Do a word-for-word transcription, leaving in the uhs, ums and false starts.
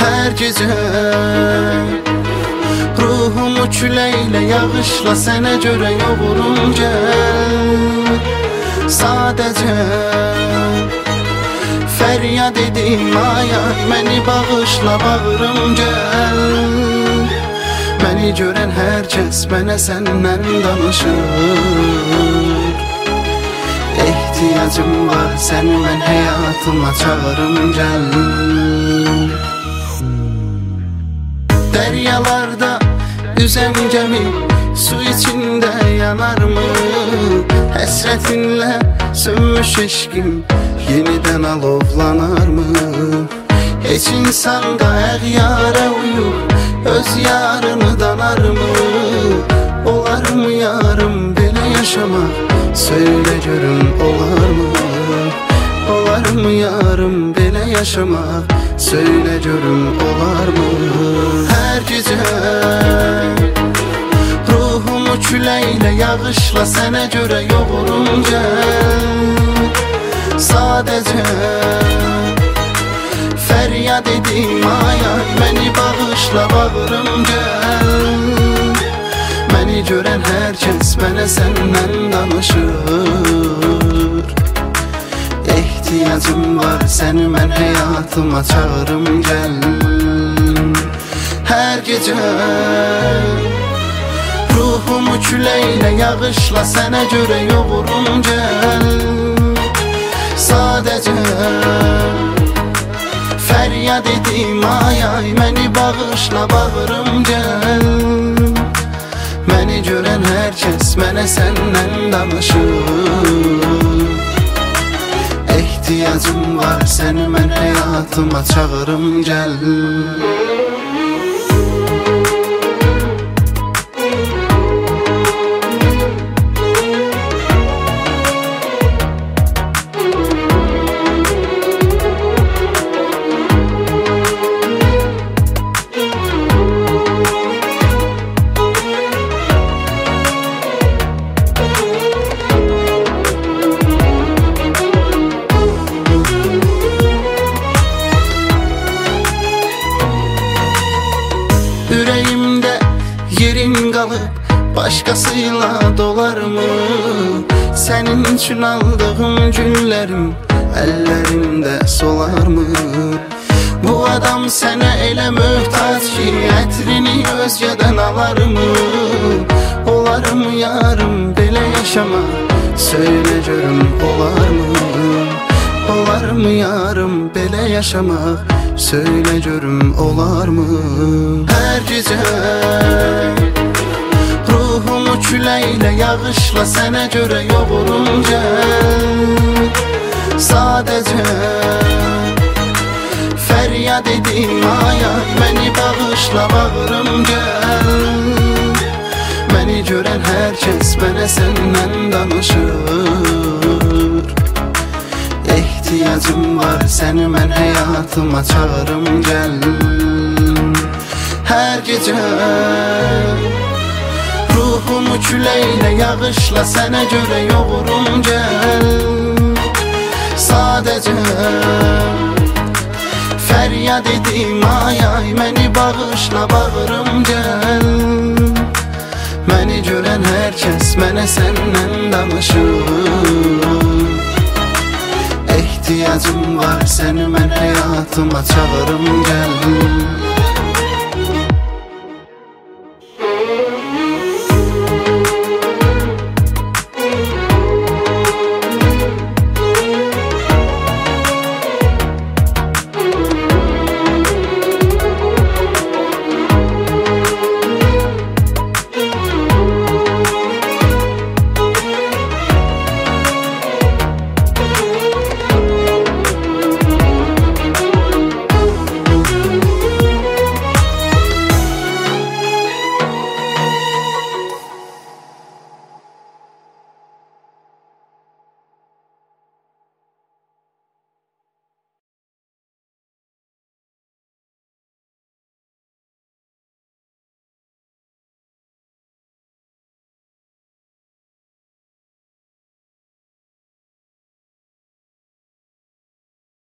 Hər gecə ruhumu küləklə, yağışla sənə görə yoğurum gəl. Sadəcə fəryad edim ay ay, məni bağışla bağırım gəl. Məni görən hər kəs mənə səndən danışır. Ehtiyacım var, səni mən həyatıma çağırım gəl. Dəryalarda üzən gəmi su içində yanarmı? Həsrətinlə sönmüş eşqim yenidən alovlanarmı? Heç insan da əğyara uyub öz yarını danarmı? Olarmı yarım belə yaşamaq? Söylə görüm olarmı? Olarmı yarım belə yaşamaq? Söylə görüm olarmı? Hər gecə ruhumu küləklə, yağışla sənə görə yoğurum gəl. Sadəcə fəryad edim ay ay, məni bağışla bağırım gəl. Məni görən hər kəs mənə səndən danışır. Ehtiyacım var, səni mən həyatıma çağırım gəl. Hər gecə ruhumu küləklə, yağışla sənə görə yoğurum gəl. Sadəcə fəryad edim ay ay, məni bağışla bağırım gəl. Məni görən hər kəs mənə səndən danışır. Ehtiyacım var, səni mən həyatıma çağırım gəl. Ürəyimdə yerin qalıb başqasıyla dolarmı? Sənin üçün aldığım günlərim əllərimdə solarmı? Bu adam sənə elə möhtac ki, ətrini özgədən alarmı? Olarmı yarım belə yaşamaq? Söylə görüm olarmı? Olarmı yarım belə yaşamaq? Söylə görüm olarmı? Hər gecə ruhumu küləklə, yağışla sənə görə yoğurum gəl. Sadəcə fəryad edim ay ay, məni bağışla bağırım gəl. Məni görən hər kəs mənə səndən danışır. Ehtiyacım var, səni mən həyatıma çağırım gəl. Hər gecə ruhumu küləklə, yağışla sənə görə yoğurum gəl. Sadəcə fəryad edim ay ay, məni bağışla bağırım gəl. Məni görən hər kəs mənə səndən danışır. Ehtiyacım var, səni mən həyatıma çağırım gəl.